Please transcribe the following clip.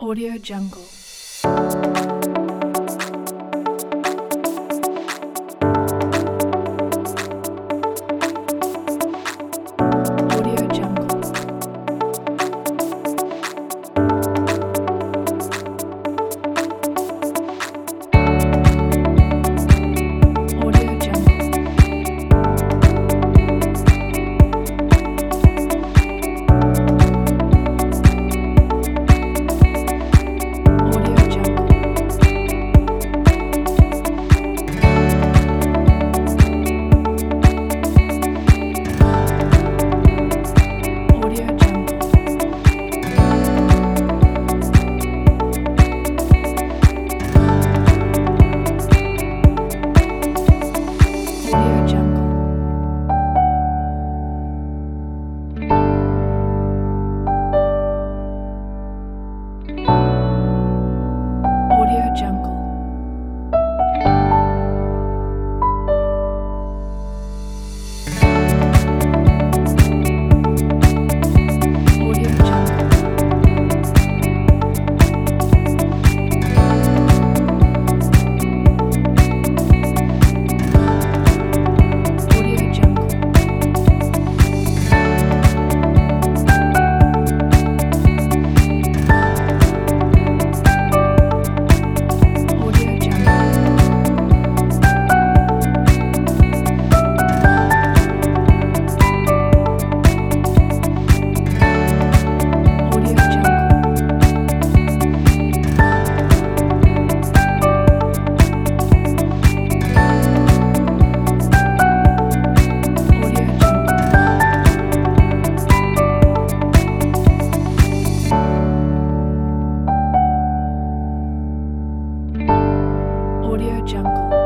Audio Jungle. Audio Jungle. Audio Jungle. Audio Jungle. Audio Jungle. Audio Jungle. Audio Jungle. Audio Jungle. Audio Jungle. Audio Jungle. Audio Jungle. Audio Jungle. Audio Jungle.